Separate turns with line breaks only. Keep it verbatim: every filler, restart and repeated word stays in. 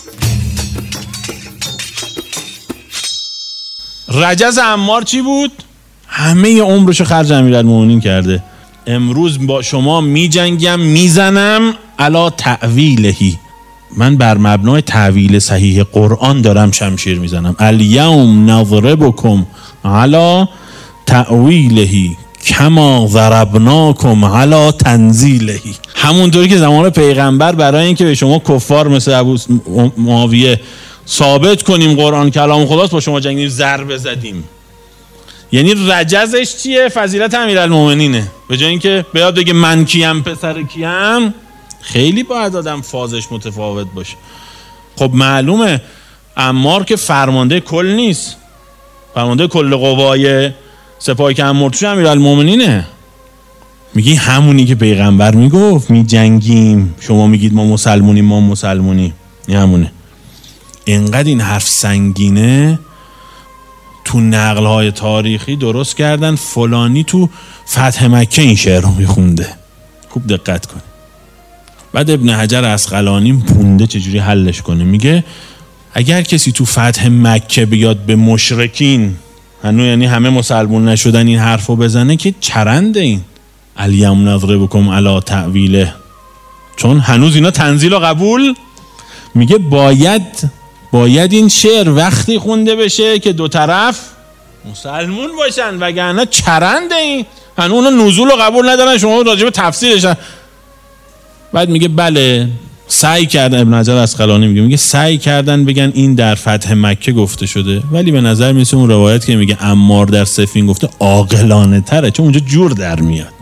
رجز عمار چی بود؟ همه عمرشو خرج امیرالمومنین کرده. امروز با شما می جنگم، میزنم علا تعویلهی، من بر مبنای تعویل صحیح قرآن دارم شمشیر میزنم. الیوم نضربکم علا تعویلهی کما ضربناکم علا تنزیلهی. همونطوری که زمان پیغمبر برای اینکه به شما کفار مثل ابو معاویه ثابت کنیم قرآن کلام خداست، با شما جنگیم، ضربه زدیم. یعنی رجزش چیه؟ فضیلت امیرالمومنینه. به جای اینکه بیاد بگه من کیم پسر کیم، خیلی باید آدم فازش متفاوت باشه. خب معلومه عمار که فرمانده کل نیست، فرمانده کل قوای سپاهی که عمار توش امیرالمومنینه. میگی همونی که پیغمبر میگفت می جنگیم، شما میگید ما مسلمونیم ما مسلمونیم، این همونه. اینقدر این حرف سنگینه تو نقل‌های تاریخی درست کردن فلانی تو فتح مکه این شعر رو میخونده. خوب دقت کن. بعد ابن حجر عسقلانی پونده چجوری حلش کنه. میگه اگر کسی تو فتح مکه بیاد به مشرکین، هنوز یعنی همه مسلمون نشدن، این حرف رو بزنه که چرنده این الیوم نضربکم علی تعویله، چون هنوز اینا تنزیل و قبول. میگه باید باید این شعر وقتی خونده بشه که دو طرف مسلمون باشن، وگرنه چرنده این هنوز اونا نزول و قبول ندارن، شما راجع به تفسیرش. بعد میگه بله سعی کردن، ابن حجر عسقلانی میگه میگه سعی کردن بگن این در فتح مکه گفته شده، ولی به نظر میسه اون روایت که میگه عمار در صفین گفته عاقلانه تره، چون اونجا جور در میاد.